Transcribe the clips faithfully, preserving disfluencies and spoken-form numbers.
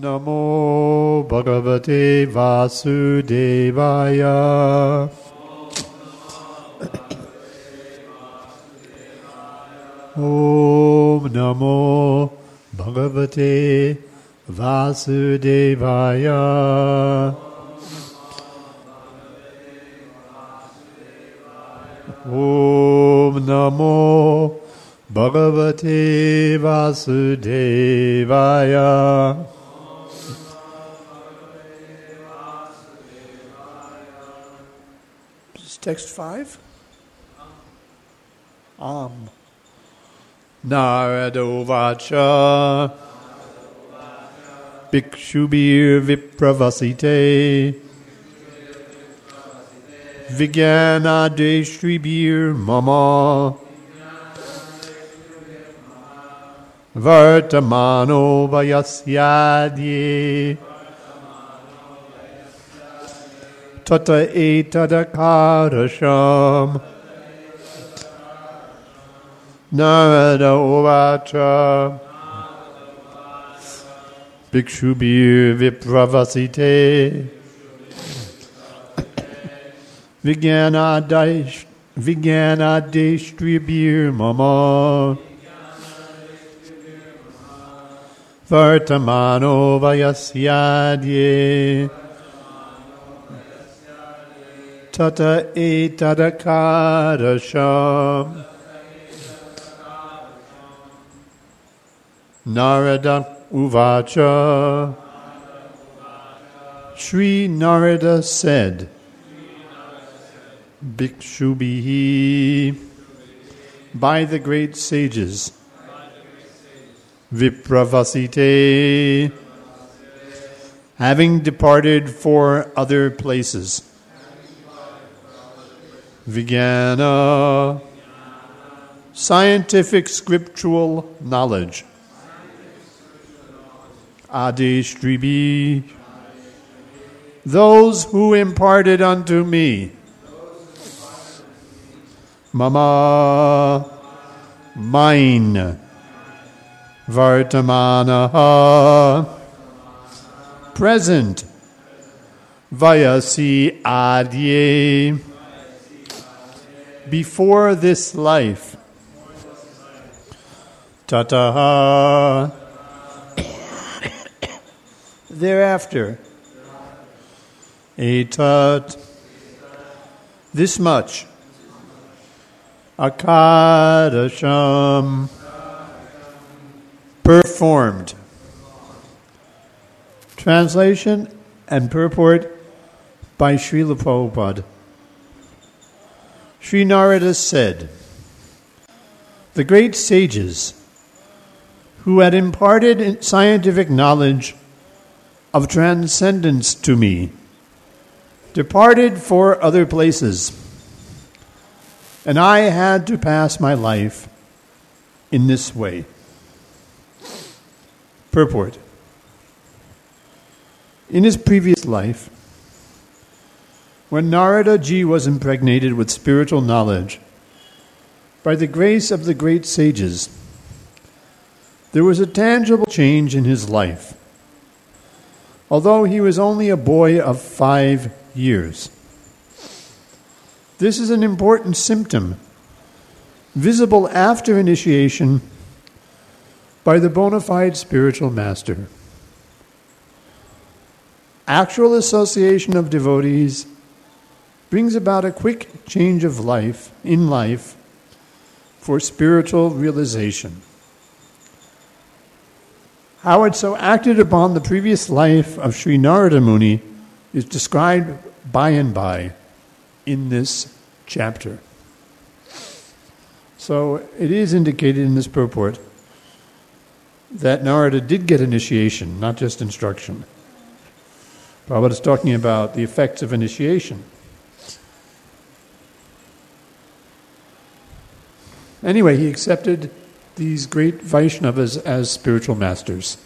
Namo Bhagavate Vasudevaya. Om Namo Bhagavate Vasudevaya. Om Namo Bhagavate Vasudevaya. This is text five. Am. Narada Uvacha Bhikshubhir Vipravasite Vijnana Deshribhir Mama Vartamano Vayasyadye Tata Etadakarasham Narada Uvacha Bhikshubhir Vipravasite Vijnana-destribhir mama Vartamano Vayasyadye Tata Etadakarasham Narada Uvacha. Sri Narada said, Bhikshubhihi, by the great sages, Vipravasite, having departed for other places, Vijnana, scientific scriptural knowledge, Adeshtribhi, those who imparted unto me, Mama, mine, Vartamanaha, present, Vayasi Adye, before this life, Tataha, thereafter, Etat, this much, Akadasham, performed. Translation and purport by Srila Prabhupada. Sri Narada said, the great sages who had imparted scientific knowledge of transcendence to me departed for other places, and I had to pass my life in this way. Purport. In his previous life, when Narada Ji was impregnated with spiritual knowledge, by the grace of the great sages, there was a tangible change in his life, although he was only a boy of five years. This is an important symptom, visible after initiation by the bona fide spiritual master. Actual association of devotees brings about a quick change of life in life for spiritual realization. How it so acted upon the previous life of Sri Narada Muni is described by and by in this chapter. So it is indicated in this purport that Narada did get initiation, not just instruction. Prabhupada is talking about the effects of initiation. Anyway, he accepted these great Vaishnavas as spiritual masters.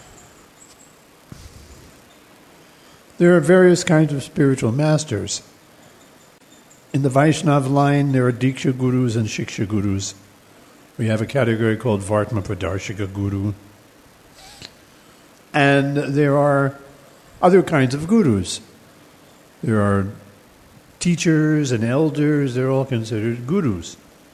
There are various kinds of spiritual masters. In the Vaishnava line, there are Diksha Gurus and Shiksha Gurus. We have a category called Vartma Pradarshika Guru. And there are other kinds of gurus. There are teachers and elders, they're all considered gurus.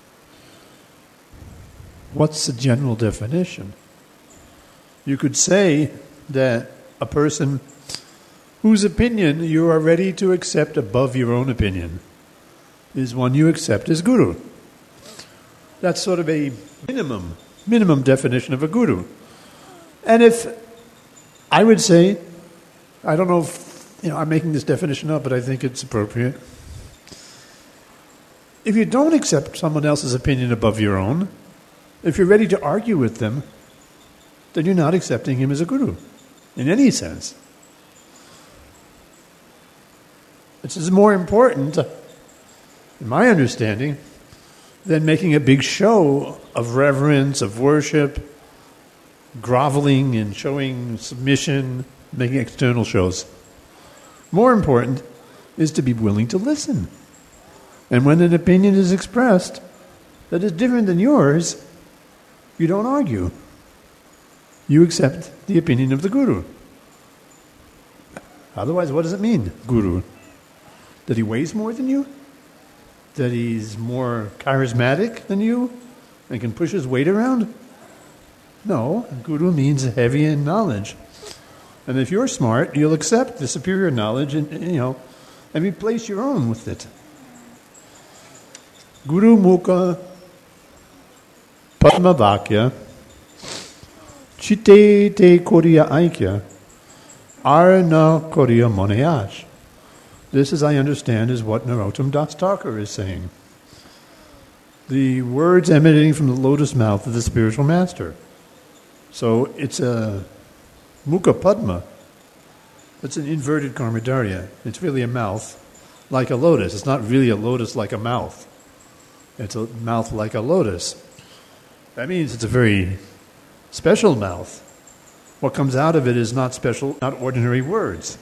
What's the general definition? You could say that a person whose opinion you are ready to accept above your own opinion is one you accept as guru. That's sort of a minimum, minimum definition of a guru. And if I would say, I don't know if, you know, I'm making this definition up, but I think it's appropriate. If you don't accept someone else's opinion above your own, if you're ready to argue with them, then you're not accepting him as a guru, in any sense. This is more important, in my understanding, than making a big show of reverence, of worship, groveling and showing submission, making external shows. More important is to be willing to listen. And when an opinion is expressed that is different than yours, you don't argue. You accept the opinion of the guru. Otherwise, what does it mean, guru? That he weighs more than you? That he's more charismatic than you and can push his weight around? No, guru means heavy in knowledge. And if you're smart, you'll accept the superior knowledge and, you know, and replace your own with it. Guru Mukha Padma Vakya Chitte te Koriya Aikya Arna Koriya Monayash. This, as I understand, is what Narottam Das Thakur is saying. The words emanating from the lotus mouth of the spiritual master. So it's a Mukha Padma. It's an inverted Karmadarya. It's really a mouth like a lotus. It's not really a lotus like a mouth. It's a mouth like a lotus. That means it's a very special mouth. What comes out of it is not special, not ordinary words.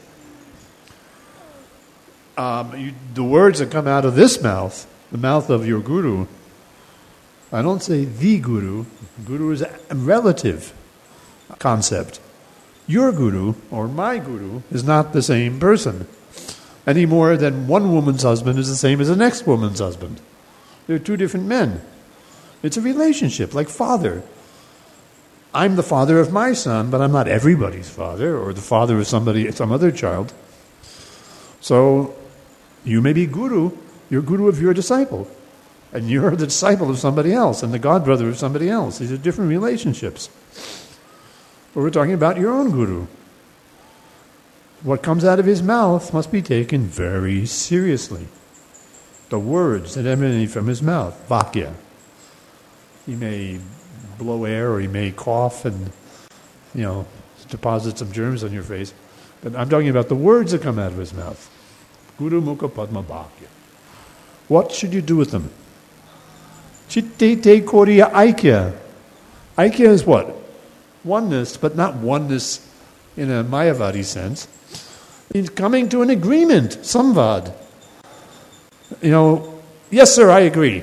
Um, you, the words that come out of this mouth, the mouth of your guru, I don't say the guru. Guru is a relative concept. Your guru, or my guru, is not the same person, any more than one woman's husband is the same as the next woman's husband. They're two different men. It's a relationship, like father. I'm the father of my son, but I'm not everybody's father, or the father of somebody, some other child. So, you may be guru, you're guru of your disciple. And you're the disciple of somebody else, and the godbrother of somebody else. These are different relationships. But we're talking about your own guru. What comes out of his mouth must be taken very seriously. The words that emanate from his mouth, vakya. He may blow air or he may cough and, you know, deposit some germs on your face. But I'm talking about the words that come out of his mouth. Guru Mukha Padma Vakya. What should you do with them? Chitte te Koriya Aikya. Aikya is what? Oneness, but not oneness in a Mayavadi sense. It's coming to an agreement, samvad. You know, yes, sir, I agree.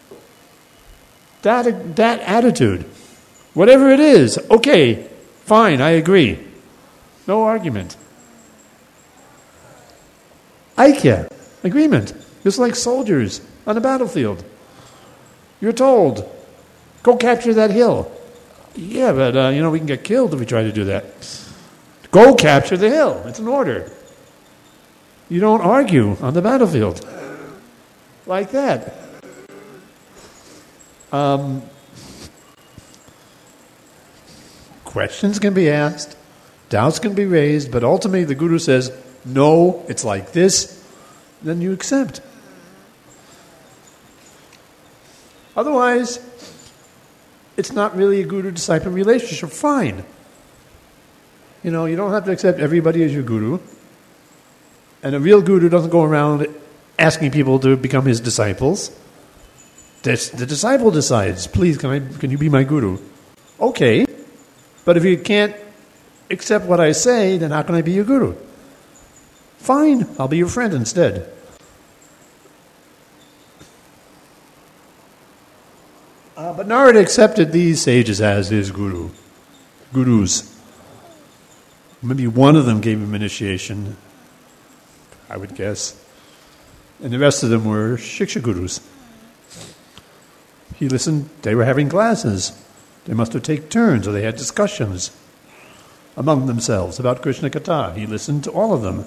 That, that attitude, whatever it is, okay, fine, I agree. No argument. Aikya, agreement, just like soldiers on a battlefield. You're told, go capture that hill. Yeah, but, uh, you know, we can get killed if we try to do that. Go capture the hill. It's an order. You don't argue on the battlefield like that. Um, questions can be asked, doubts can be raised, but ultimately the Guru says, no, it's like this, then you accept. Otherwise, it's not really a guru-disciple relationship. Fine. You know, you don't have to accept everybody as your guru. And a real guru doesn't go around asking people to become his disciples. The, the disciple decides, please, can I, can you be my guru? Okay. But if you can't accept what I say, then how can I be your guru? Fine, I'll be your friend instead. Uh, but Narada accepted these sages as his guru, gurus. Maybe one of them gave him initiation, I would guess. And the rest of them were Shiksha Gurus. He listened, they were having classes. They must have taken turns, or they had discussions among themselves about Krishna Katha. He listened to all of them.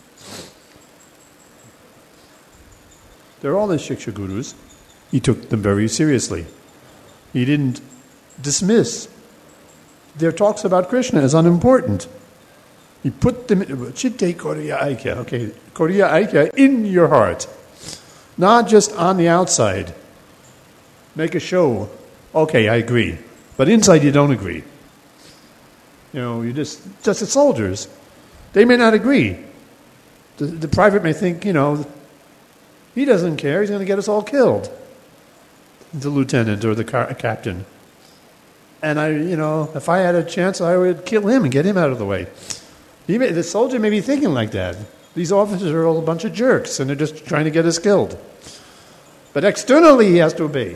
They're all his Shiksha Gurus. He took them very seriously. He didn't dismiss their talks about Krishna as unimportant. He put them in Chitte Koriya Aikya, okay, Koriya Aikya in your heart, not just on the outside. Make a show. Okay, I agree. But inside you don't agree. You know, you're just, just as soldiers. They may not agree. The, the private may think, you know, he doesn't care, he's going to get us all killed. The lieutenant or the car, captain. And I, you know, if I had a chance, I would kill him and get him out of the way. He may, the soldier may be thinking like that. These officers are all a bunch of jerks, and they're just trying to get us killed. But externally, he has to obey.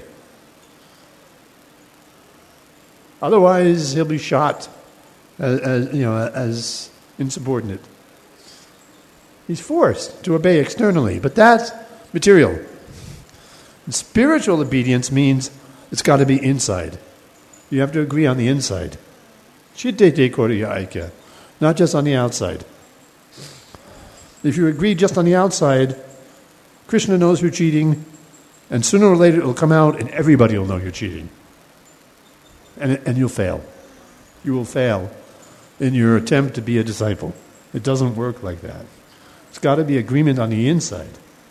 Otherwise, he'll be shot as, as you know, as insubordinate. He's forced to obey externally, but that's material. And spiritual obedience means it's got to be inside. You have to agree on the inside. Chitte Koriya Aikya. Not just on the outside. If you agree just on the outside, Krishna knows you're cheating, and sooner or later it'll come out and everybody will know you're cheating. And, and you'll fail. You will fail in your attempt to be a disciple. It doesn't work like that. It's got to be agreement on the inside.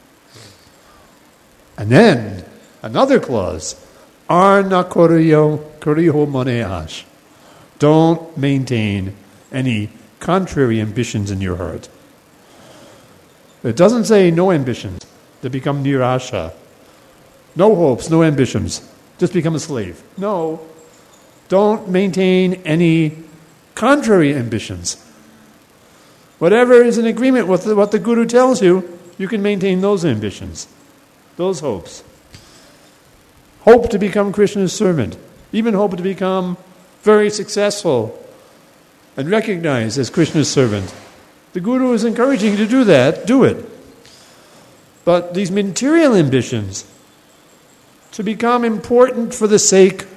And then, another clause, Arna Koriyo Koriho Maneash. Don't maintain any contrary ambitions in your heart. It doesn't say no ambitions to become nirasha. No hopes, no ambitions. Just become a slave. No. Don't maintain any contrary ambitions. Whatever is in agreement with what the Guru tells you, you can maintain those ambitions, those hopes. Hope to become Krishna's servant. Even hope to become very successful and recognized as Krishna's servant. The Guru is encouraging you to do that, do it. But these material ambitions, to become important for the sake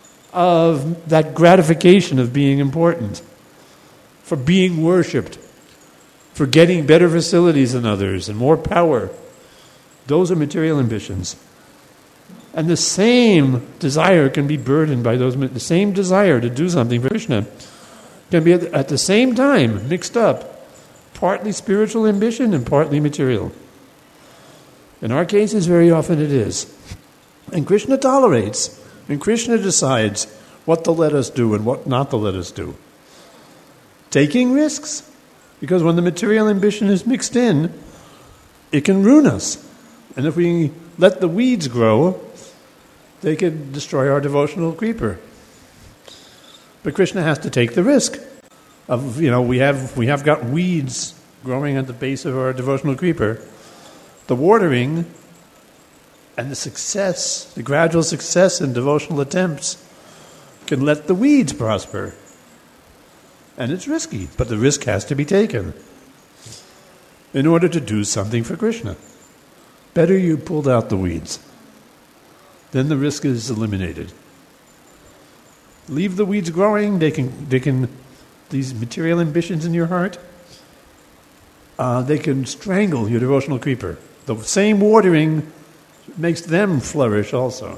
of that gratification of being important, for being worshipped, for getting better facilities than others and more power, those are material ambitions. And the same desire can be burdened by those, the same desire to do something for Krishna can be at the same time mixed up, partly spiritual ambition and partly material. In our cases, very often it is. And Krishna tolerates, and Krishna decides what to let us do and what not to let us do. Taking risks, because when the material ambition is mixed in, it can ruin us. And if we let the weeds grow, they could destroy our devotional creeper. But Krishna has to take the risk of, you know, we have we have got weeds growing at the base of our devotional creeper. The watering and the success, the gradual success in devotional attempts can let the weeds prosper. And it's risky, but the risk has to be taken in order to do something for Krishna. Better you pulled out the weeds. Then the risk is eliminated. Leave the weeds growing. They can, they can, these material ambitions in your heart, uh, they can strangle your devotional creeper. The same watering makes them flourish also.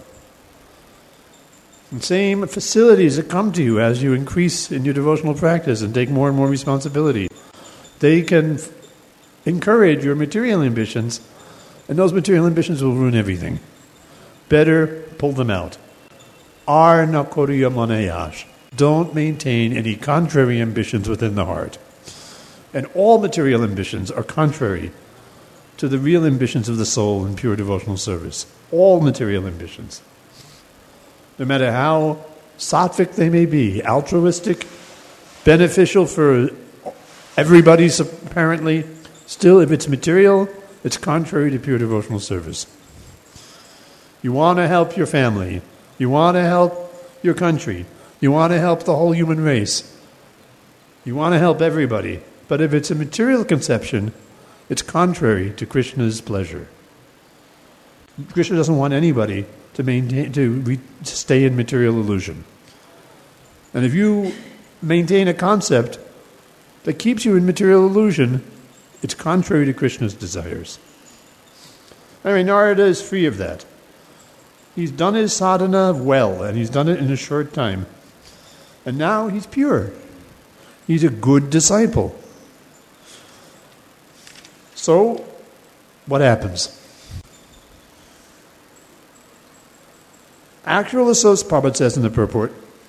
And same facilities that come to you as you increase in your devotional practice and take more and more responsibility, they can f- encourage your material ambitions, and those material ambitions will ruin everything. Better pull them out. Ar na koriya maneyash. Don't maintain any contrary ambitions within the heart. And all material ambitions are contrary to the real ambitions of the soul in pure devotional service. All material ambitions. No matter how sattvic they may be, altruistic, beneficial for everybody apparently, still if it's material, it's contrary to pure devotional service. You want to help your family. You want to help your country. You want to help the whole human race. You want to help everybody. But if it's a material conception, it's contrary to Krishna's pleasure. Krishna doesn't want anybody to maintain to, re, to stay in material illusion. And if you maintain a concept that keeps you in material illusion, it's contrary to Krishna's desires. Anyway, Narada is free of that. He's done his sadhana well, and he's done it in a short time. And now he's pure. He's a good disciple. So, what happens? Actual association, Prabhupada says in the purport,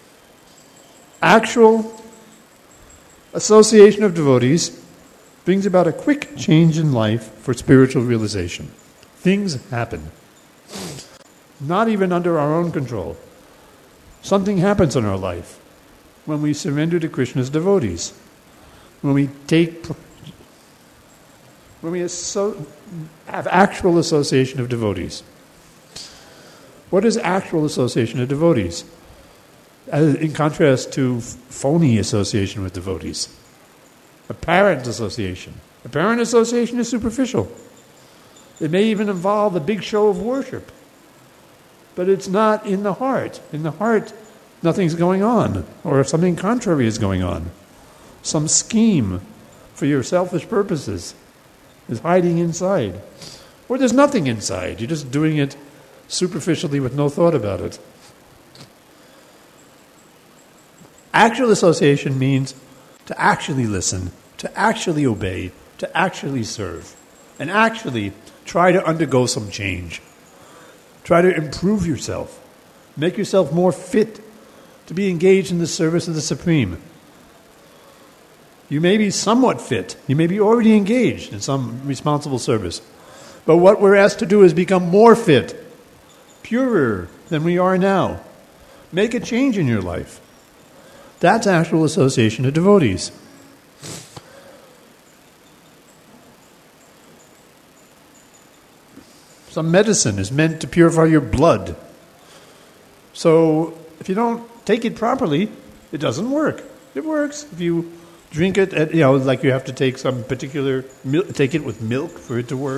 actual association of devotees brings about a quick change in life for spiritual realization. Things happen. Not even under our own control. Something happens in our life when we surrender to Krishna's devotees. When we take, when we asso- have actual association of devotees. What is actual association of devotees? As in contrast to phony association with devotees. Apparent association. Apparent association is superficial. It may even involve a big show of worship. But it's not in the heart. In the heart, nothing's going on. Or if something contrary is going on. Some scheme for your selfish purposes is hiding inside. Or there's nothing inside. You're just doing it superficially with no thought about it. Actual association means to actually listen, to actually obey, to actually serve, and actually try to undergo some change. Try to improve yourself. Make yourself more fit to be engaged in the service of the Supreme. You may be somewhat fit. You may be already engaged in some responsible service. But what we're asked to do is become more fit, purer than we are now. Make a change in your life. That's actual association of devotees. Some medicine is meant to purify your blood. So if you don't take it properly, it doesn't work. It works if you drink it, at, you know, like you have to take some particular, take it with milk for it to work.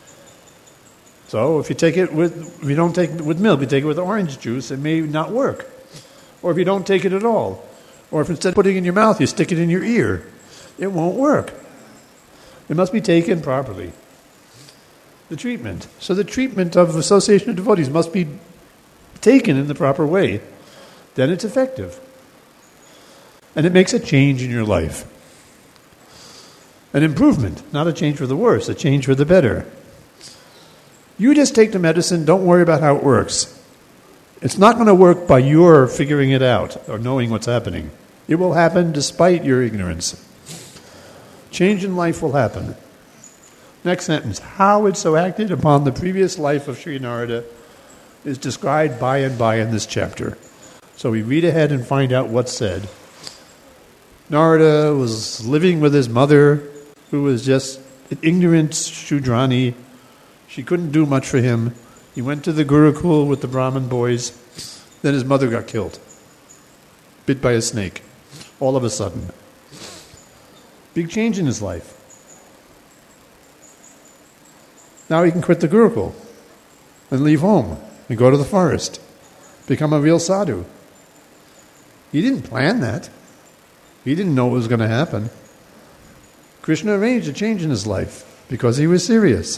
So if you take it with, if you don't take it with milk, you take it with orange juice, it may not work. Or if you don't take it at all. Or if instead of putting it in your mouth, you stick it in your ear, it won't work. It must be taken properly. The treatment. So the treatment of association of devotees must be taken in the proper way. Then it's effective. And it makes a change in your life. An improvement, not a change for the worse, a change for the better. You just take the medicine, don't worry about how it works. It's not going to work by your figuring it out or knowing what's happening. It will happen despite your ignorance. Change in life will happen. Next sentence. How it so acted upon the previous life of Sri Narada is described by and by in this chapter. So we read ahead and find out what's said. Narada was living with his mother, who was just an ignorant Shudrani. She couldn't do much for him. He went to the Gurukul with the Brahmin boys. Then his mother got killed. Bit by a snake. All of a sudden. Big change in his life. Now he can quit the Gurukul and leave home and go to the forest. Become a real sadhu. He didn't plan that. He didn't know what was going to happen. Krishna arranged a change in his life because he was serious.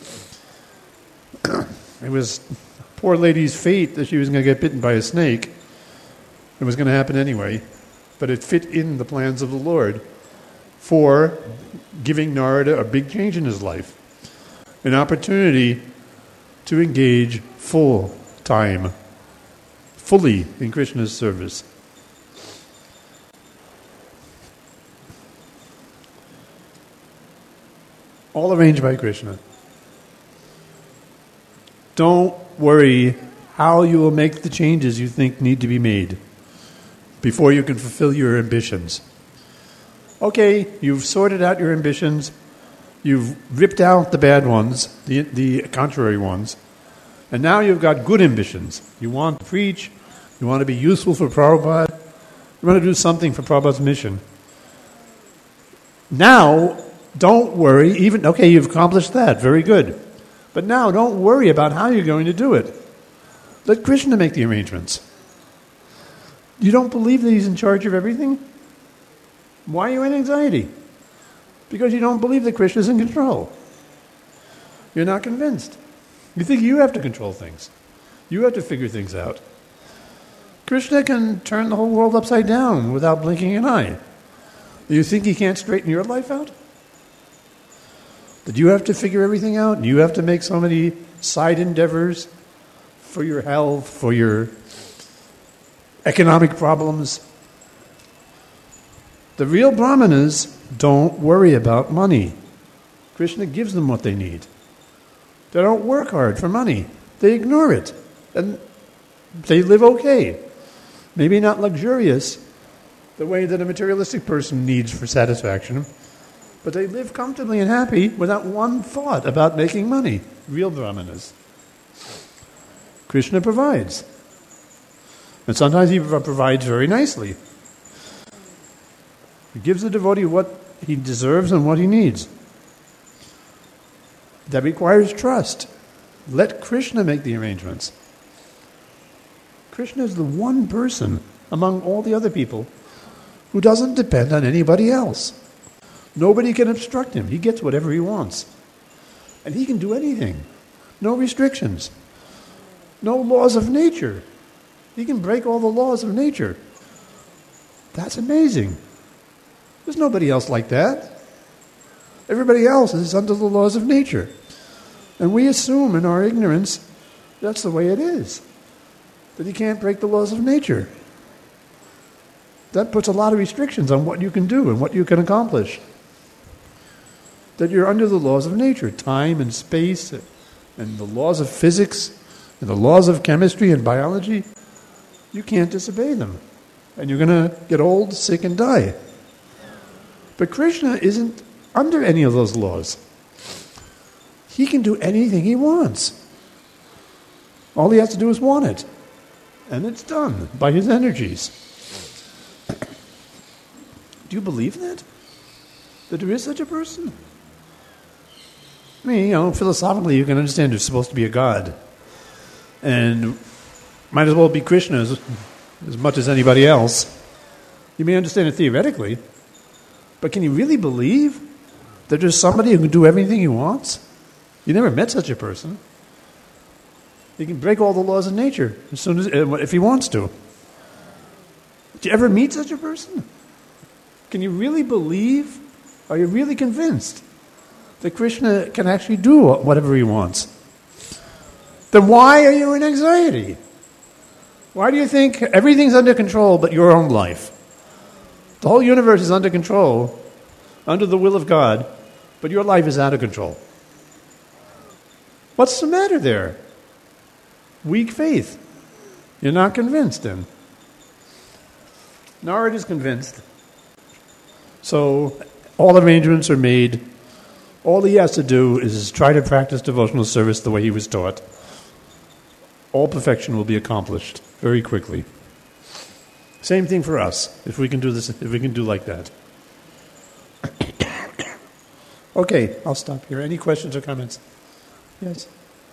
It was a poor lady's fate that she was going to get bitten by a snake. It was going to happen anyway, but it fit in the plans of the Lord for giving Narada a big change in his life. An opportunity to engage full time, fully in Krishna's service. All arranged by Krishna. Don't worry how you will make the changes you think need to be made before you can fulfill your ambitions. Okay, you've sorted out your ambitions. You've ripped out the bad ones, the, the contrary ones, and now you've got good ambitions. You want to preach, you want to be useful for Prabhupada, you want to do something for Prabhupada's mission. Now, don't worry, even, okay, you've accomplished that, very good. But now, don't worry about how you're going to do it. Let Krishna make the arrangements. You don't believe that he's in charge of everything? Why are you in anxiety? Because you don't believe that Krishna is in control. You're not convinced. You think you have to control things. You have to figure things out. Krishna can turn the whole world upside down without blinking an eye. Do you think he can't straighten your life out? That you have to figure everything out, and you have to make so many side endeavors for your health, for your economic problems. The real brahmanas don't worry about money. Krishna gives them what they need. They don't work hard for money. They ignore it. And they live okay. Maybe not luxurious, the way that a materialistic person needs for satisfaction, but they live comfortably and happy without one thought about making money. Real brahmanas. Krishna provides. And sometimes he provides very nicely. He gives the devotee what he deserves and what he needs. That requires trust. Let Krishna make the arrangements. Krishna is the one person among all the other people who doesn't depend on anybody else. Nobody can obstruct him. He gets whatever he wants. And he can do anything. No restrictions. No laws of nature. He can break all the laws of nature. That's amazing. There's nobody else like that. Everybody else is under the laws of nature. And we assume in our ignorance that's the way it is. That he can't break the laws of nature. That puts a lot of restrictions on what you can do and what you can accomplish. That you're under the laws of nature, time and space, and the laws of physics, and the laws of chemistry and biology. You can't disobey them. And you're going to get old, sick, and die. But Krishna isn't under any of those laws. He can do anything he wants. All he has to do is want it. And it's done by his energies. Do you believe that? That there is such a person? I mean, you know, philosophically you can understand there's supposed to be a God. And might as well be Krishna as, as much as anybody else. You may understand it theoretically, but can you really believe that there's somebody who can do everything he wants? You never met such a person. He can break all the laws of nature as soon as if he wants to. Did you ever meet such a person? Can you really believe? Are you really convinced that Krishna can actually do whatever he wants? Then why are you in anxiety? Why do you think everything's under control but your own life? The whole universe is under control, under the will of God, but your life is out of control. What's the matter there? Weak faith. You're not convinced then. Narad is convinced. So all arrangements are made. All he has to do is try to practice devotional service the way he was taught. All perfection will be accomplished very quickly. Same thing for us, if we can do this, if we can do like that. Okay, I'll stop here. Any questions or comments? Yes.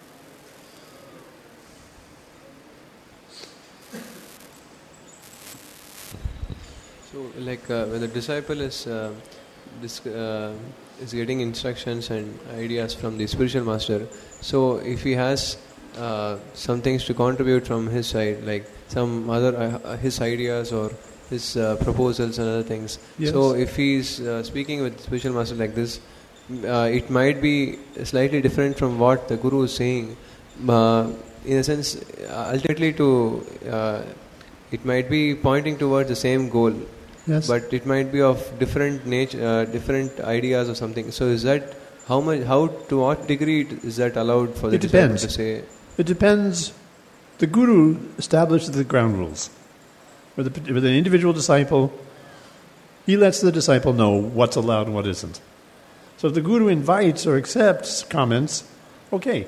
So, like uh, when the disciple is uh, this, uh, is getting instructions and ideas from the spiritual master, so if he has uh, some things to contribute from his side, like some other uh, his ideas or his uh, proposals and other things. Yes. So, if he is uh, speaking with spiritual master like this, uh, it might be slightly different from what the guru is saying. Uh, in a sense, ultimately, to uh, it might be pointing towards the same goal. Yes. But it might be of different nature, uh, different ideas or something. So is that how much? How to what degree is that allowed for the it disciple depends. to say? It depends. The guru establishes the ground rules. With, the, with an individual disciple, he lets the disciple know what's allowed and what isn't. So if the guru invites or accepts comments, okay.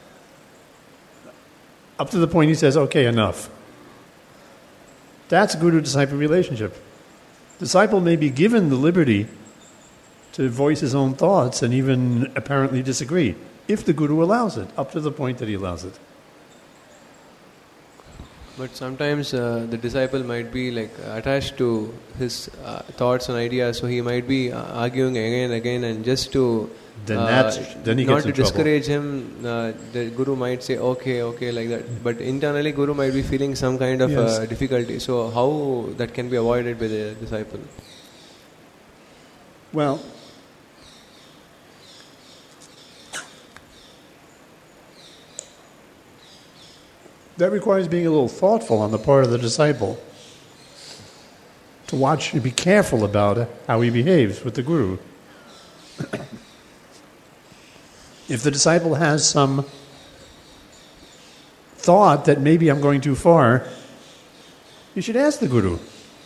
Up to the point he says, okay, enough. That's a guru-disciple relationship. Disciple may be given the liberty to voice his own thoughts and even apparently disagree, if the Guru allows it, up to the point that he allows it. But sometimes uh, the disciple might be like attached to his uh, thoughts and ideas, so he might be uh, arguing again and again, and just to Then uh, that then he not gets to in trouble. discourage him, uh, the Guru might say okay, okay, like that. But internally, Guru might be feeling some kind of Yes. uh, difficulty. So how that can be avoided by the disciple? Well, that requires being a little thoughtful on the part of the disciple to watch and be careful about how he behaves with the Guru. If the disciple has some thought that maybe I'm going too far, you should ask the Guru.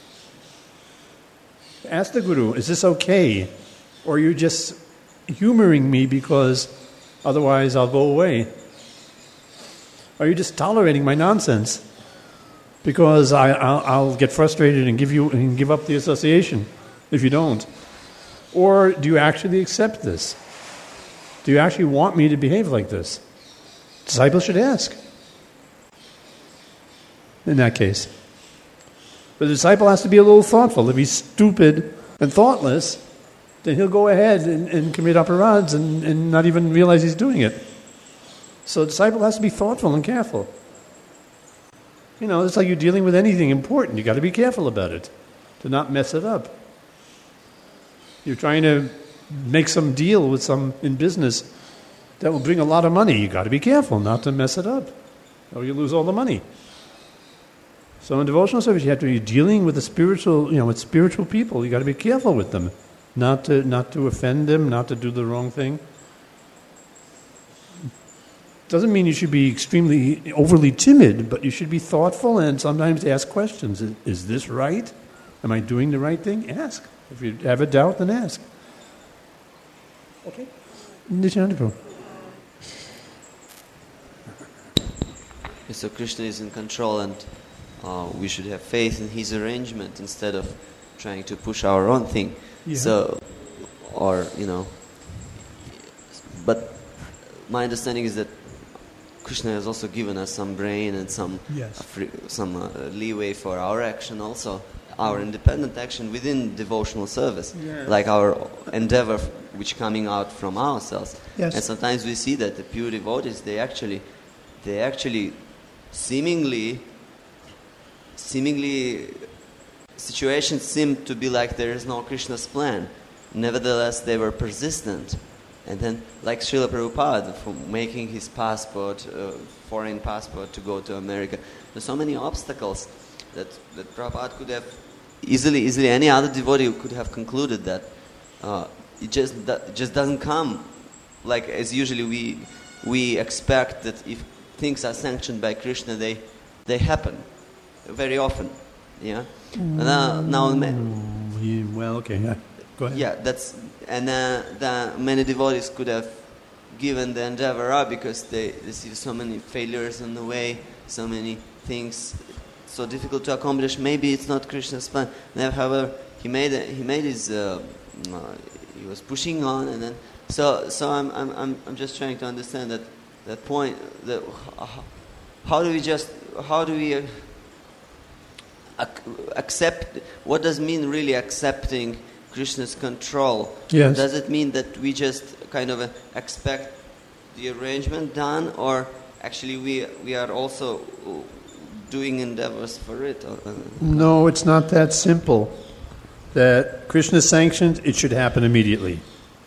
Ask the Guru, is this okay? Or are you just humoring me because otherwise I'll go away? Are you just tolerating my nonsense because I, I'll, I'll get frustrated and give you and give up the association if you don't? Or do you actually accept this? Do you actually want me to behave like this? Disciples should ask. In that case. But the disciple has to be a little thoughtful. If he's stupid and thoughtless, then he'll go ahead and, and commit aparads and, and not even realize he's doing it. So the disciple has to be thoughtful and careful. You know, it's like you're dealing with anything important. You've got to be careful about it, to not mess it up. You're trying to make some deal with some in business that will bring a lot of money. You've got to be careful not to mess it up, or you lose all the money. So in devotional service, you have to be dealing with the spiritual, you know, with spiritual people. You got to be careful with them, not to not to offend them, not to do the wrong thing. Doesn't mean you should be extremely overly timid, but you should be thoughtful and sometimes ask questions. Is, is this right? Am I doing the right thing? Ask. If you have a doubt, then ask. Okay. Nityananda. So Krishna is in control, and uh, we should have faith in his arrangement instead of trying to push our own thing. Yeah. So, or, you know, but my understanding is that Krishna has also given us some brain and some Yes. uh, free, some uh, leeway for our action also, our independent action within devotional service, Yes. like our endeavor which coming out from ourselves. Yes. And sometimes we see that the pure devotees, they actually, they actually seemingly, seemingly situations seem to be like there is no Krishna's plan. Nevertheless, they were persistent. And then, like Srila Prabhupada, for making his passport, uh, foreign passport to go to America, there's so many obstacles that, that Prabhupada could have easily, easily, any other devotee could have concluded that uh, it just do, it just doesn't come like as usually we we expect that if things are sanctioned by Krishna, they they happen very often. Yeah. And now, now Yeah, well, okay. Yeah. Go ahead. yeah, that's and uh, the many devotees could have given the endeavor up because they receive so many failures on the way, so many things so difficult to accomplish. Maybe it's not Krishna's plan. However, he made a, he made his uh, uh, he was pushing on, and then so so I'm I'm I'm I'm just trying to understand that that point. That how do we just how do we uh, ac- accept? What does mean really accepting Krishna's control? Yes. Does it mean that we just kind of uh, expect the arrangement done, or actually we we are also doing endeavors for it? Or, uh, No, it's not that simple. That Krishna sanctioned, it should happen immediately.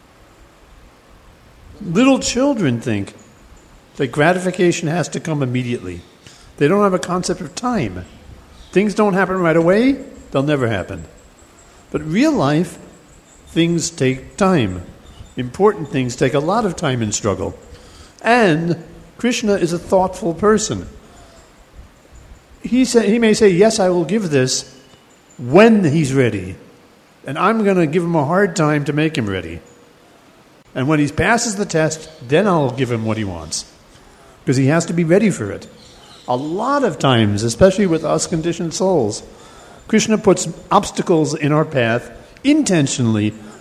Little children think that gratification has to come immediately. They don't have a concept of time. Things don't happen right away, they'll never happen. But real life, things take time. Important things take a lot of time and struggle. And Krishna is a thoughtful person. He say, he may say, yes, I will give this when he's ready. And I'm going to give him a hard time to make him ready. And when he passes the test, then I'll give him what he wants. Because he has to be ready for it. A lot of times, especially with us conditioned souls, Krishna puts obstacles in our path intentionally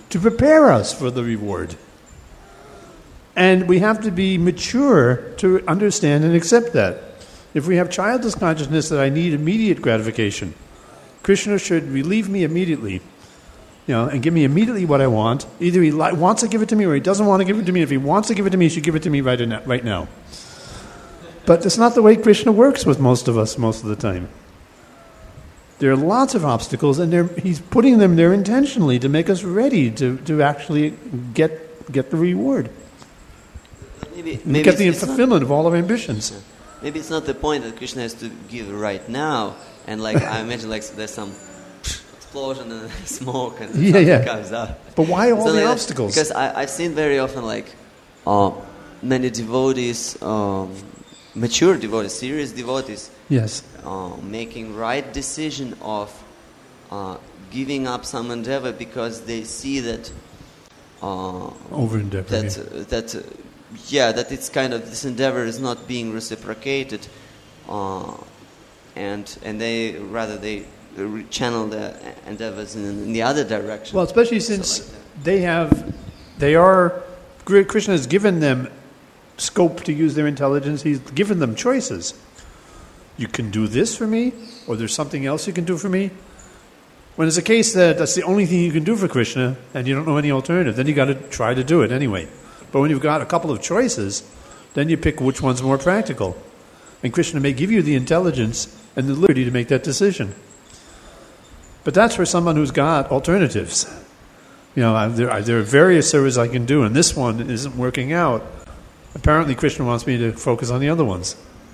to prepare us for the reward. And we have to be mature to understand and accept that. If we have childless consciousness that I need immediate gratification, Krishna should relieve me immediately, you know, and give me immediately what I want. Either he li- wants to give it to me or he doesn't want to give it to me. If he wants to give it to me, he should give it to me right, in, right now. But that's not the way Krishna works with most of us most of the time. There are lots of obstacles, and he's putting them there intentionally to make us ready to, to actually get get the reward. Maybe, maybe get the it's, it's fulfillment not, of all of our ambitions. Maybe it's not the point that Krishna has to give right now, and like I imagine like there's some explosion and smoke and yeah, something yeah. comes out. But why all so the like obstacles? Because I, I've seen very often like uh, many devotees, um, mature devotees, serious devotees, yes, uh, making right decision of uh, giving up some endeavor because they see that uh, over endeavor. that Yeah. uh, that. Uh, Yeah, that it's kind of, this endeavor is not being reciprocated, uh, and and they rather they re- channel the endeavors in, in the other direction. Well, especially since So like they have, they are, Krishna has given them scope to use their intelligence. He's given them choices. You can do this for me, or there's something else you can do for me. When it's a case that that's the only thing you can do for Krishna, and you don't know any alternative, then you got to try to do it anyway. But when you've got a couple of choices, then you pick which one's more practical. And Krishna may give you the intelligence and the liberty to make that decision. But that's for someone who's got alternatives. You know, I, there, I, there are various services I can do, and this one isn't working out. Apparently Krishna wants me to focus on the other ones.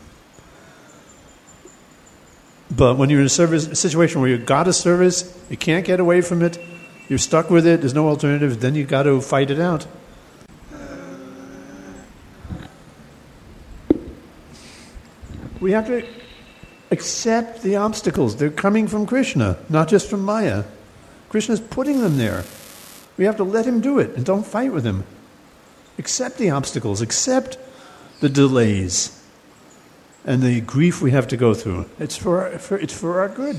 But when you're in a, service, a situation where you've got a service, you can't get away from it, you're stuck with it, there's no alternative, then you've got to fight it out. We have to accept the obstacles. They're coming from Krishna, not just from Maya. Krishna's putting them there. We have to let him do it and don't fight with him. Accept the obstacles. Accept the delays and the grief we have to go through. It's for our, for, it's for our good.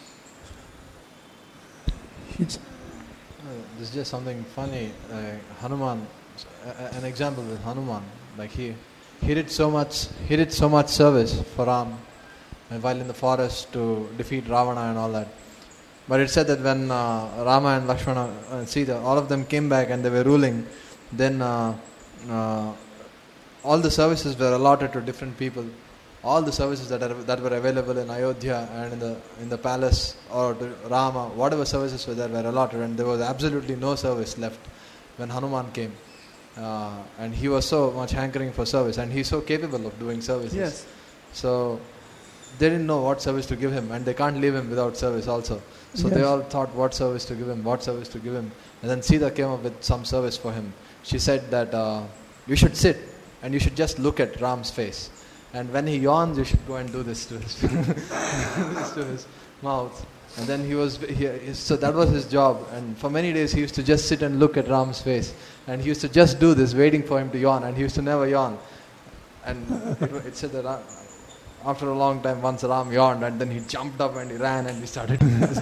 It's, Uh, there's just something funny. Uh, Hanuman, uh, an example with Hanuman, like he, he did so much, he did so much service for Ram, uh, while in the forest to defeat Ravana and all that. But it said that when uh, Rama and Lakshmana and Sita, all of them came back and they were ruling, then uh, uh, all the services were allotted to different people. All the services that are, that were available in Ayodhya and in the in the palace or to Rama, whatever services were there were allotted, and there was absolutely no service left when Hanuman came. Uh, and he was so much hankering for service, and he's so capable of doing services. yes. So they didn't know what service to give him, and they can't leave him without service also. So Yes. they all thought what service to give him, what service to give him. And then Sita came up with some service for him. She said that uh, you should sit and you should just look at Ram's face. And when he yawns, you should go and do this to his, this to his mouth. And then he was, he, so that was his job. And for many days he used to just sit and look at Ram's face. And he used to just do this, waiting for him to yawn. And he used to never yawn. And it, it said that uh, after a long time, once Ram yawned, and then he jumped up and he ran and he started doing this.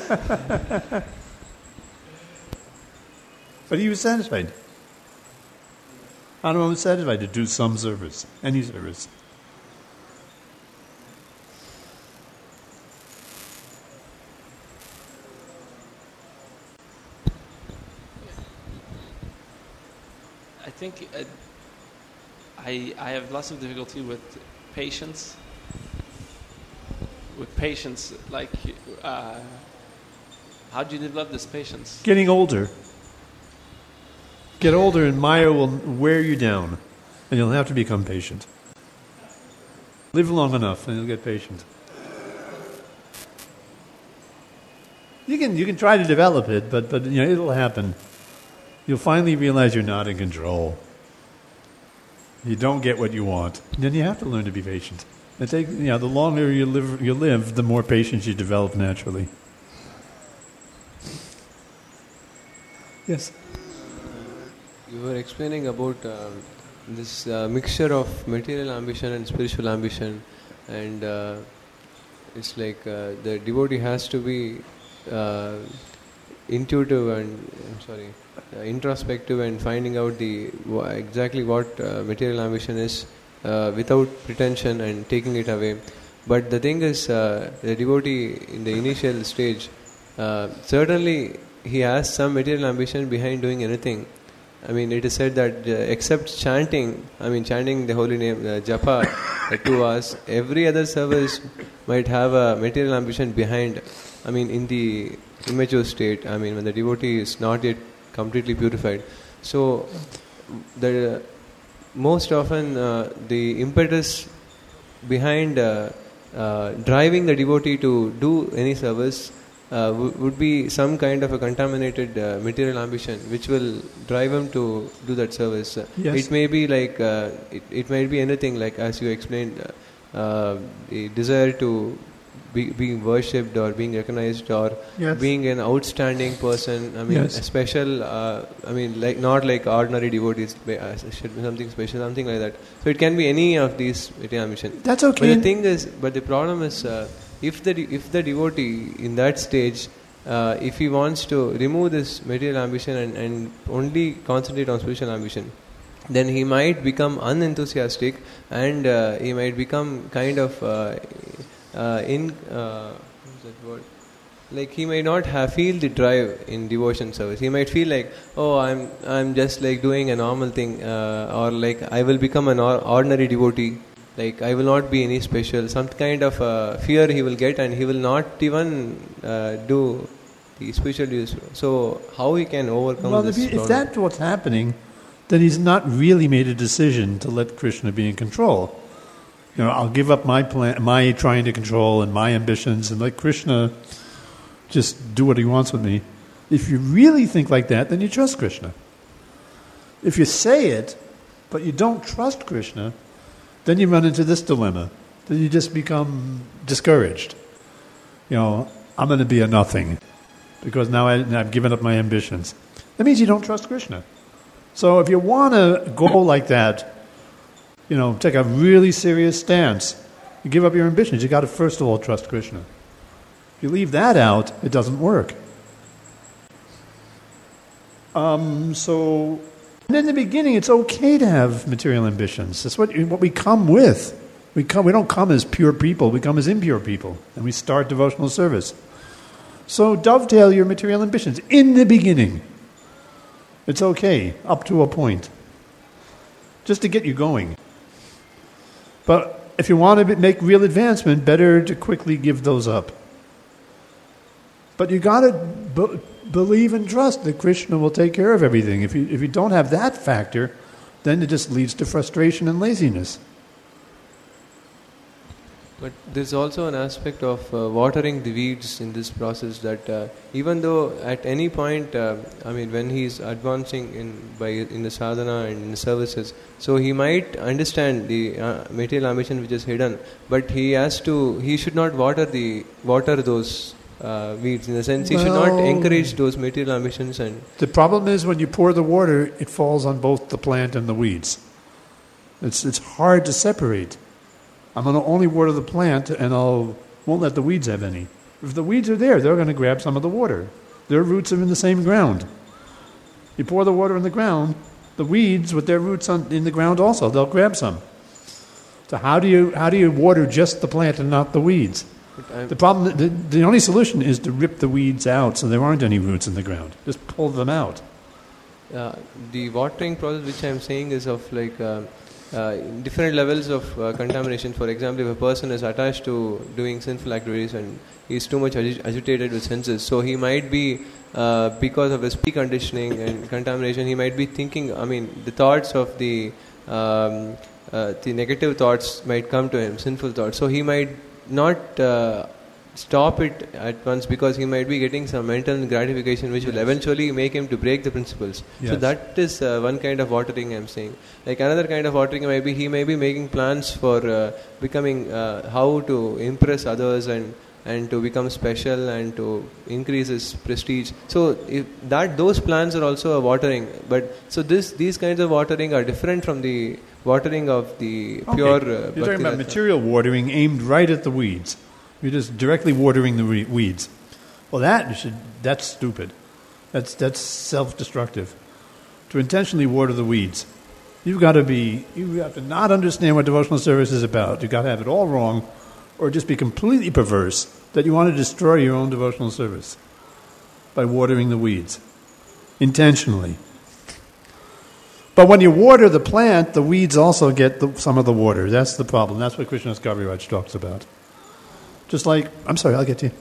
But he was satisfied. Hanuman was satisfied to do some service, any service. I think uh, I I have lots of difficulty with patience. With patience, like, uh, how do you develop this patience? Getting older. Get older and Maya will wear you down. And you'll have to become patient. Live long enough and you'll get patient. You can you can try to develop it, but, but you know, it'll happen. You'll finally realize you're not in control. You don't get what you want. Then you have to learn to be patient. It take, you know, the longer you live, you live, the more patience you develop naturally. Yes. You were explaining about um, this uh, mixture of material ambition and spiritual ambition, and uh, it's like uh, the devotee has to be uh, intuitive and I'm sorry, uh, introspective and finding out the wha- exactly what uh, material ambition is uh, without pretension and taking it away. But the thing is, uh, the devotee in the initial stage, uh, certainly he has some material ambition behind doing anything. I mean, it is said that uh, except chanting, I mean, chanting the holy name, uh, japa, uh, two hours, every other service might have a material ambition behind. I mean, in the immature state, I mean, when the devotee is not yet completely purified. So, the uh, most often uh, the impetus behind uh, uh, driving the devotee to do any service Uh, w- would be some kind of a contaminated uh, material ambition which will drive him to do that service. Uh, Yes. It may be like, uh, it, it might be anything like as you explained, uh, uh, the desire to be being worshipped or being recognized or Yes. being an outstanding person. I mean, Yes. a special, uh, I mean, like not like ordinary devotees, but, uh, should be something special, something like that. So it can be any of these material ambition. That's okay. But the thing is, but the problem is, uh, if the de- if the devotee in that stage, uh, if he wants to remove this material ambition and, and only concentrate on spiritual ambition, then he might become unenthusiastic and uh, he might become kind of uh, uh, in uh, what's that word? Like he may not have feel the drive in devotion service. He might feel like, oh, I'm I'm just like doing a normal thing, uh, or like I will become an or- ordinary devotee. Like I will not be any special. Some kind of uh, fear he will get, and he will not even uh, do the spiritual use. So how he can overcome Well, this if, he, if problem? that's what's happening, then he's not really made a decision to let Krishna be in control. You know, I'll give up my plan, my trying to control and my ambitions, and let Krishna just do what he wants with me. If you really think like that, then you trust Krishna. If you say it, but you don't trust Krishna, then you run into this dilemma. Then you just become discouraged. You know, I'm going to be a nothing because now I, I've given up my ambitions. That means you don't trust Krishna. So if you want to go like that, you know, take a really serious stance, you give up your ambitions, you got to first of all trust Krishna. If you leave that out, it doesn't work. Um, so... And in the beginning, it's okay to have material ambitions. That's what what we come with. We come. We don't come as pure people. We come as impure people, and we start devotional service. So dovetail your material ambitions in the beginning. It's okay up to a point, just to get you going. But if you want to make real advancement, better to quickly give those up. But you got to b- believe and trust that Krishna will take care of everything. If you if you don't have that factor, then it just leads to frustration and laziness. But there's also an aspect of uh, watering the weeds in this process. That uh, even though at any point, uh, I mean, when he's advancing in by in the sadhana and in the services, so he might understand the uh, material ambition which is hidden, but he has to. He should not water the water those. Uh, weeds in the sense he should not Well- encourage those material ambitions and The problem is when you pour the water, it falls on both the plant and the weeds. It's it's hard to separate. I'm going to only water the plant, and I'll won't let the weeds have any. If the weeds are there, they're going to grab some of the water. Their roots are in the same ground. You pour the water in the ground, the weeds with their roots on, in the ground also, they'll grab some. So how do you how do you water just the plant and not the weeds? The problem, the, the only solution is to rip the weeds out so there aren't any roots in the ground. Just pull them out. Uh, the watering process which I am saying is of like uh, uh, different levels of uh, contamination. For example, if a person is attached to doing sinful activities and he is too much agi- agitated with senses, so he might be, uh, because of his pre-conditioning and contamination, he might be thinking, I mean, the thoughts of the, um, uh, the negative thoughts might come to him, sinful thoughts. So he might not uh, stop it at once because he might be getting some mental gratification which will eventually make him to break the principles. So Yes. that is uh, one kind of watering I'm saying. Like another kind of watering might be he may be making plans for uh, becoming uh, how to impress others and and to become special and to increase his prestige. So if that those plans are also a watering. But so this these kinds of watering are different from the watering of the pure. Okay. Uh, You're talking bhakti about rasa. material watering aimed right at the weeds. You're just directly watering the re- weeds. Well, that you should, that's stupid. That's that's self-destructive. To intentionally water the weeds, you've got to be you have to not understand what devotional service is about. You've got to have it all wrong, or just be completely perverse that you want to destroy your own devotional service by watering the weeds intentionally. But when you water the plant, the weeds also get the, some of the water. That's the problem. That's what Krishnadas Kaviraj talks about. Just like, I'm sorry, I'll get to you.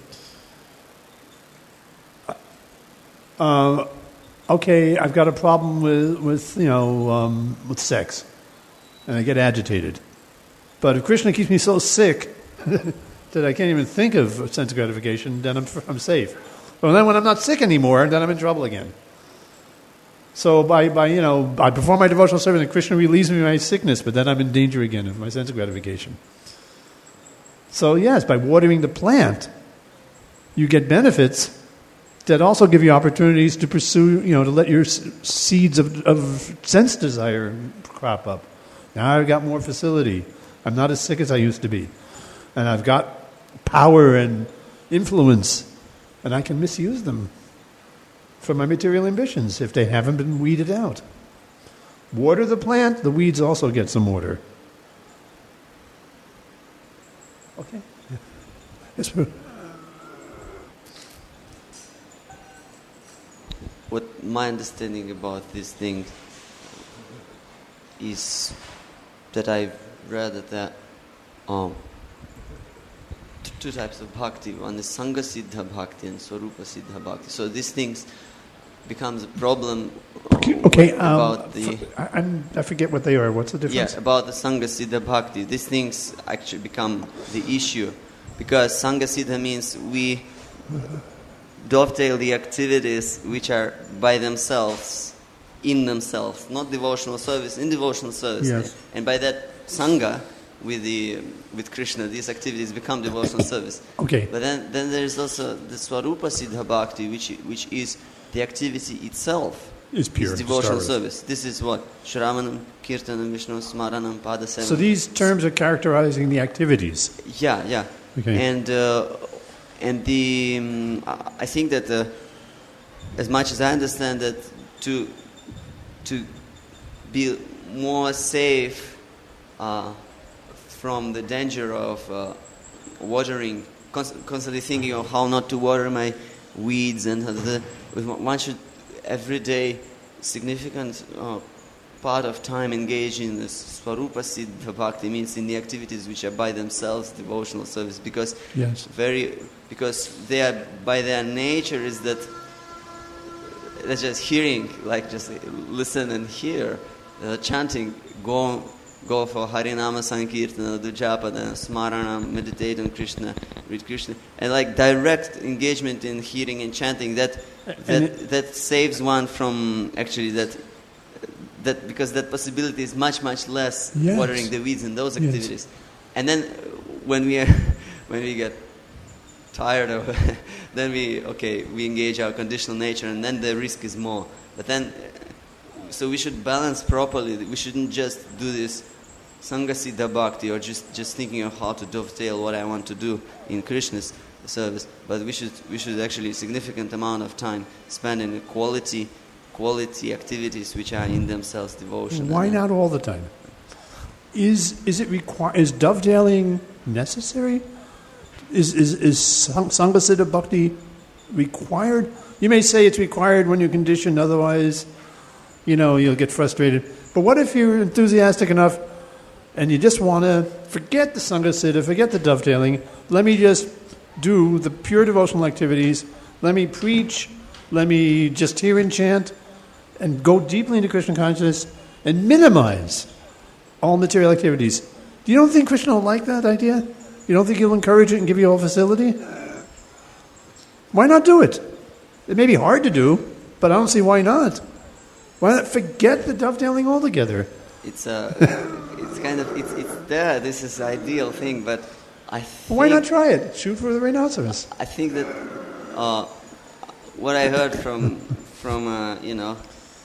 Uh, okay, I've got a problem with, with you know, um, with sex, and I get agitated. But if Krishna keeps me so sick that I can't even think of sense gratification, then I'm, I'm safe. But then when I'm not sick anymore, then I'm in trouble again. So by, by you know, I perform my devotional service and Krishna relieves me of my sickness, but then I'm in danger again of my sense of gratification. So yes, by watering the plant, you get benefits that also give you opportunities to pursue, you know, to let your seeds of, of sense desire crop up. Now I've got more facility. I'm not as sick as I used to be. And I've got power and influence, and I can misuse them for my material ambitions if they haven't been weeded out. Water the plant, the weeds also get some water. Okay. Yeah. Yes, sir. What my understanding about this thing is that I've read that there are um, t- two types of bhakti. One is Sangha Siddha Bhakti and Swarupa Siddha Bhakti. So these things becomes a problem uh, okay, um, about the... I, I'm, I forget what they are. What's the difference? Yeah, about the Sangha Siddha Bhakti. These things actually become the issue. Because Sangha Siddha means we dovetail the activities which are by themselves, in themselves, not devotional service, in devotional service. Yes. And by that Sangha, with the with Krishna, these activities become devotional service. Okay. But then, then there is also the Swarupa Siddha Bhakti, which which is the activity itself. Is pure. Is devotional service. This is what? Shravanam, Kirtanam, Vishnu, Smaranam, Padasevanam. So these terms are characterizing the activities. Yeah, yeah. Okay. And uh, and the um, I think that uh, as much as I understand that to to be more safe uh, from the danger of uh, watering, const- constantly thinking of how not to water my weeds, and the, one should every day significant uh, part of time engage in this Swarupa Siddha Bhakti, means in the activities which are by themselves devotional service, because Yes. very because they are by their nature is that they're just hearing, like just listen and hear, uh, chanting, go go for Harinama Sankirtana, do japa, then Smarana, meditate on Krishna, read Krishna, and like direct engagement in hearing and chanting, that that it, that saves one from actually that that because that possibility is much much less Yes. watering the weeds in those Yes. activities. And then when we are when we get tired of then we okay we engage our conditional nature, and then the risk is more. But then so we should balance properly. We shouldn't just do this Sangha Siddha Bhakti or just, just thinking of how to dovetail what I want to do in Krishna's service, but we should we should actually significant amount of time spend in quality quality activities which are in themselves devotion. Why not all the time? Is is it require is dovetailing necessary? Is is is Sangha Siddha Bhakti required? You may say it's required when you're conditioned, otherwise, you know, you'll get frustrated. But what if you're enthusiastic enough and you just want to forget the Sangha Siddha, forget the dovetailing, let me just do the pure devotional activities, let me preach, let me just hear and chant, and go deeply into Krishna consciousness and minimize all material activities. Do you don't think Krishna will like that idea? You don't think he'll encourage it and give you all facility? Why not do it? It may be hard to do, but I don't see why not. Why not forget the dovetailing altogether? It's a, it's kind of, it's, it's there. This is the ideal thing, but I think... Why not try it? Shoot for the rhinoceros. I think that uh, what I heard from, from uh, you know,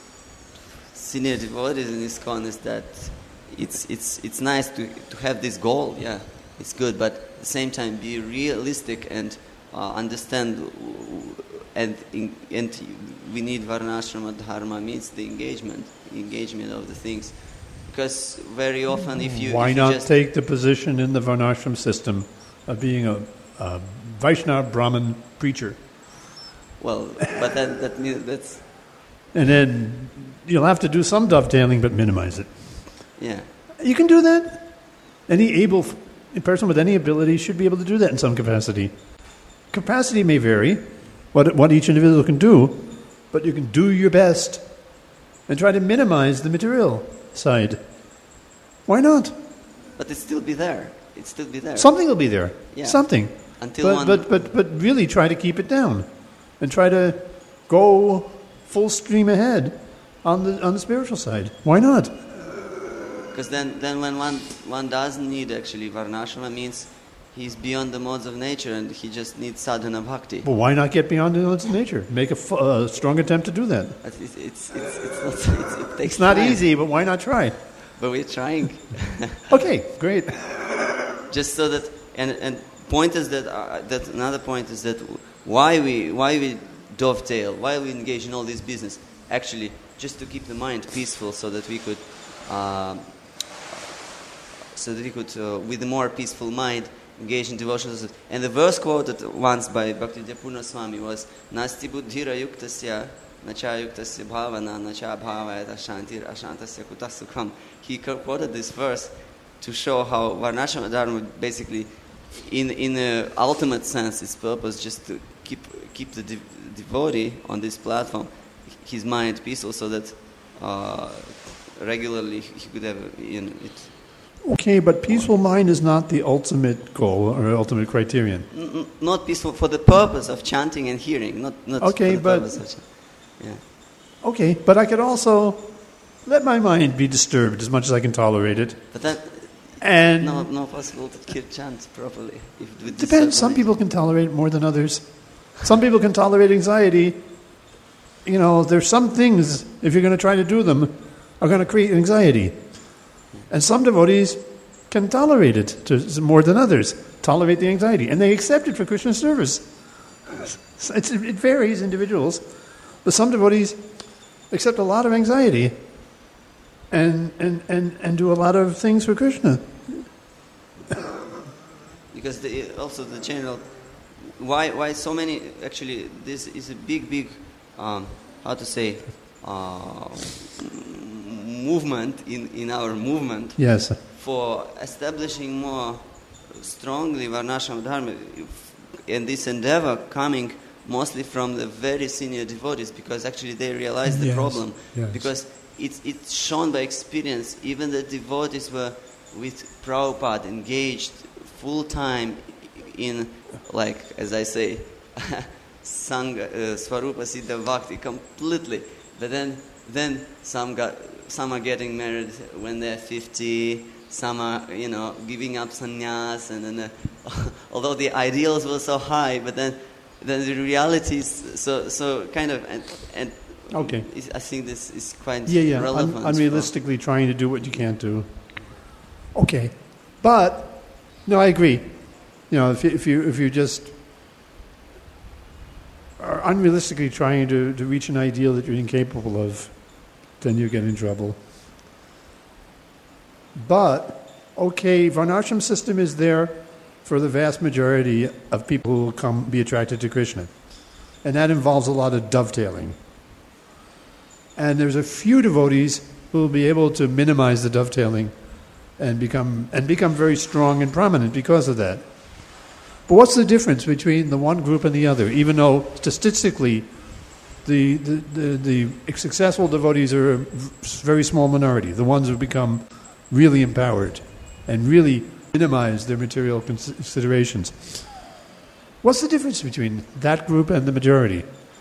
senior devotees in ISKCON is that it's, it's, it's nice to, to have this goal, yeah, it's good, but at the same time be realistic and uh, understand and in, and we need varnashrama dharma means the engagement, engagement of the things, because very often if you why if you not just take the position in the varnashram system of being a, a Vaishnava Brahmin preacher, well, but that that means that's and then you'll have to do some dovetailing, but minimize it. yeah. You can do that. Any able f- person with any ability should be able to do that in some capacity. Capacity may vary, what what each individual can do, but you can do your best and try to minimize the material side. Why not? But it still be there. It still be there. Something will be there. Yeah. Something. Until But, one. but but but really try to keep it down, and try to go full stream ahead on the on the spiritual side. Why not? Because then, then when one one doesn't need actually varnashrama means he's beyond the modes of nature and he just needs sadhana bhakti. Well, why not get beyond the limits of nature? Make a f- uh, strong attempt to do that. But It's, it's, it's, it's not, it's, it takes It's not time, easy, but why not try? but we're trying. Okay, great. Just so that, and and point is that uh, that another point is that why we why we dovetail, why we engage in all this business, actually just to keep the mind peaceful, so that we could, uh, so that we could uh, with a more peaceful mind engage in devotional. And the verse quoted once by Bhaktivedanta Purna Swami was Nasti buddhira yuktasya nacha yuktasya bhavana nacha bhavayata shantir ashantasya kutasukam. He quoted this verse to show how varnashrama dharma basically, in in the ultimate sense, its purpose just to keep keep the de- devotee on this platform, his mind peaceful, so that uh, regularly he could have, you know, it. Okay, but peaceful mind is not the ultimate goal or ultimate criterion. N- n- not peaceful for the purpose of chanting and hearing, not not Okay, for the but- purpose of ch- yeah. Okay, but I could also let my mind be disturbed as much as I can tolerate it. But that And no no possible to kill chant properly. If with this depends. Some mind. people can tolerate it more than others. Some people can tolerate anxiety. You know, there's some things, if you're going to try to do them, are going to create anxiety. And some devotees can tolerate it to, more than others, tolerate the anxiety. And they accept it for Krishna's service. It's, it varies individuals. But some devotees accept a lot of anxiety and, and, and, and do a lot of things for Krishna. Because the, also the general, why why so many, actually this is a big big um, how to say uh, movement in, in our movement Yes. for establishing more strongly varnashrama dharma, and this endeavor coming mostly from the very senior devotees, because actually they realize the Yes, problem. yes. Because it's it's shown by experience. Even the devotees were with Prabhupada engaged full time in, like as I say, Sangha, uh, Swarupa Siddha Bhakti completely. But then then some got some are getting married when they're fifty. Some are, you know, giving up sannyas, and then uh, although the ideals were so high, but then then the reality is so so kind of and, and Okay. is- I think this is quite Yeah, yeah. Un- relevant. for- unrealistically trying to do what you can't do. Okay, but no, I agree. You know, if you, if you if you just are unrealistically trying to, to reach an ideal that you're incapable of, then you get in trouble. But okay, varnashram system is there for the vast majority of people who will come be attracted to Krishna, and that involves a lot of dovetailing. And there's a few devotees who will be able to minimize the dovetailing and become and become very strong and prominent because of that. But what's the difference between the one group and the other? Even though statistically, the the, the, the successful devotees are a very small minority, the ones who become really empowered and really minimize their material considerations. What's the difference between that group and the majority?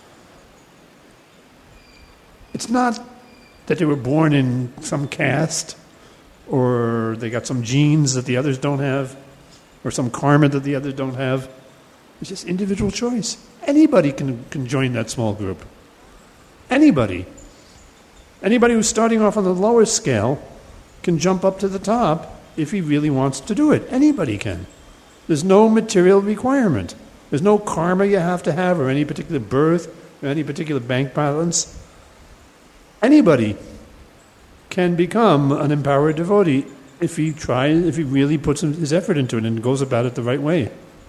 It's not that they were born in some caste, or they got some genes that the others don't have, or some karma that the others don't have. It's just individual choice. Anybody can, can join that small group. Anybody. Anybody who's starting off on the lower scale can jump up to the top if he really wants to do it. Anybody can. There's no material requirement. There's no karma you have to have, or any particular birth, or any particular bank balance. Anybody can become an empowered devotee if he tries, if he really puts his effort into it and goes about it the right way.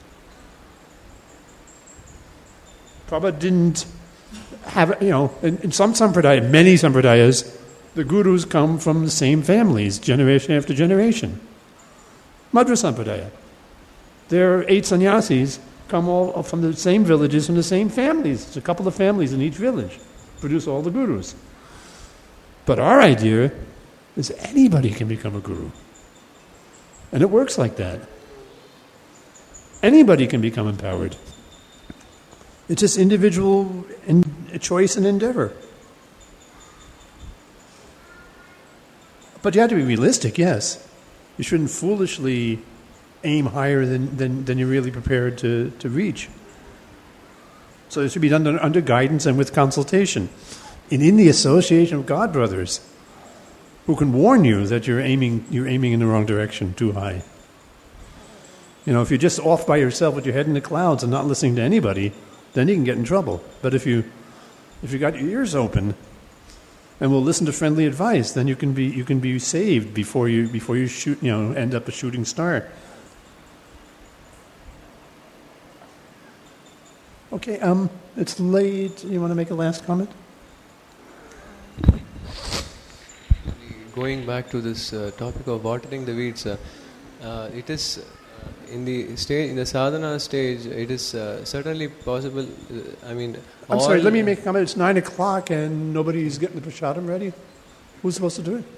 Prabhupada didn't have, you know, in, in some sampradaya, many sampradayas, the gurus come from the same families, generation after generation. Madhva Sampradaya. There are eight sannyasis, come all from the same villages, from the same families. It's a couple of families in each village, produce all the gurus. But our idea is anybody can become a guru. And it works like that. Anybody can become empowered. It's just individual in, choice and endeavor. But you have to be realistic, yes. You shouldn't foolishly aim higher than, than, than you're really prepared to, to reach. So it should be done under, under guidance and with consultation. And in the association of God brothers, who can warn you that you're aiming you're aiming in the wrong direction, too high. You know, if you're just off by yourself with your head in the clouds and not listening to anybody, then you can get in trouble. But if you if you got your ears open and will listen to friendly advice, then you can be you can be saved before you before you shoot you know end up a shooting star. Okay, um, it's late. You want to make a last comment? Going back to this uh, topic of watering the weeds, uh, uh, it is uh, in the stage, in the sadhana stage, it is uh, certainly possible. Uh, I mean, I'm sorry. Let me make a comment. It's nine o'clock and nobody's getting the prasadam ready. Who's supposed to do it?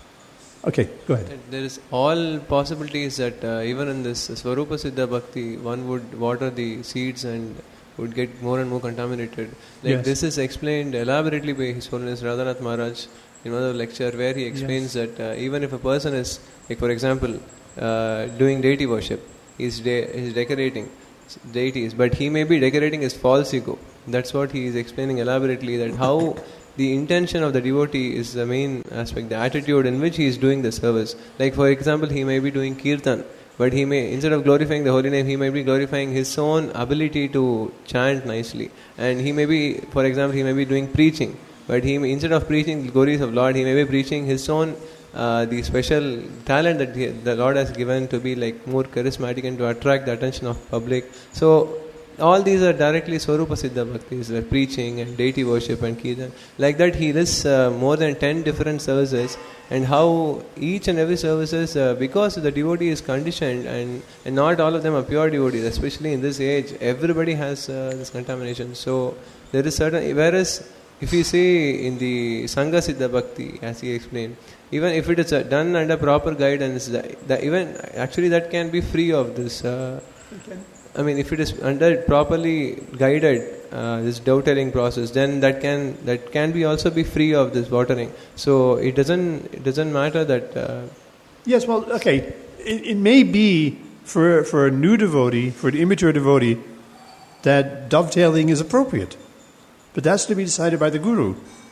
Okay, go ahead. There is all possibilities that uh, even in this Swarupa Siddha Bhakti, one would water the seeds and would get more and more contaminated. Like Yes. this is explained elaborately by His Holiness Radhanath Maharaj in another lecture, where he explains Yes. that uh, even if a person is, like for example, uh, doing deity worship, he's, de- he's decorating deities, but he may be decorating his false ego. That's what he is explaining elaborately, that how the intention of the devotee is the main aspect, the attitude in which he is doing the service. Like for example, he may be doing kirtan, but he may, instead of glorifying the holy name, he may be glorifying his own ability to chant nicely. And he may be, for example, he may be doing preaching, but he may, instead of preaching the glories of Lord, he may be preaching his own uh, the special talent that he, the Lord has given to be like more charismatic and to attract the attention of public. So all these are directly Swarupa Siddha Bhaktis, like preaching and deity worship and kirtan. Like that he lists uh, more than ten different services, and how each and every services, uh, because the devotee is conditioned, and, and not all of them are pure devotees, especially in this age, everybody has uh, this contamination. So there is certain, whereas if you see in the Sangha Siddha Bhakti, as he explained, even if it is uh, done under proper guidance, the, the, even actually that can be free of this. Uh, I mean, if it is under properly guided, uh, this dovetailing process, then that can that can be also be free of this watering. So it doesn't it doesn't matter that. Uh, Yes, well, okay. It, it may be for for a new devotee, for an immature devotee, that dovetailing is appropriate, but that's to be decided by the guru,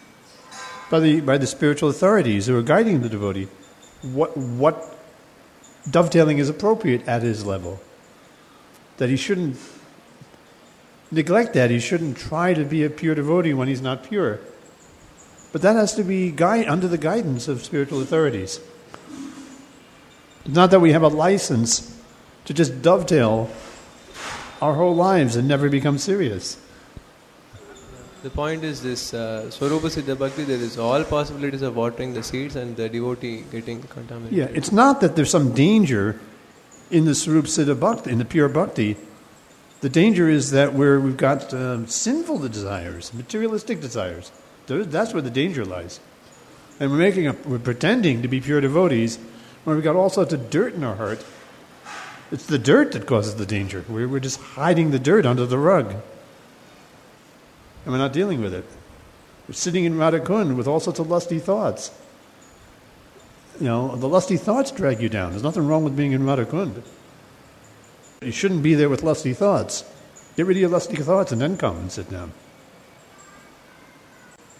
by the by the spiritual authorities who are guiding the devotee. What what dovetailing is appropriate at his level. That he shouldn't neglect that. He shouldn't try to be a pure devotee when he's not pure. But that has to be guide, under the guidance of spiritual authorities. It's not that we have a license to just dovetail our whole lives and never become serious. the point is this uh, Swarupa Siddha Bhakti, there is all possibilities of watering the seeds and the devotee getting contaminated. Yeah, it's not that there's some danger in the Swarupa Siddha Bhakti, in the pure Bhakti. The danger is that where we've got um, sinful desires, materialistic desires. That's where the danger lies. And we're making a, we're pretending to be pure devotees when we've got all sorts of dirt in our heart. It's the dirt that causes the danger. We're, we're just hiding the dirt under the rug. And we're not dealing with it. We're sitting in Radhakund with all sorts of lusty thoughts. You know, the lusty thoughts drag you down. There's nothing wrong with being in Radhakund. You shouldn't be there with lusty thoughts. Get rid of your lusty thoughts and then come and sit down.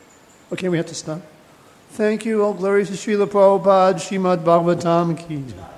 Okay, we have to stop. Thank you. All glories to Srila Prabhupada, Srimad Bhagavatam Ki Jai.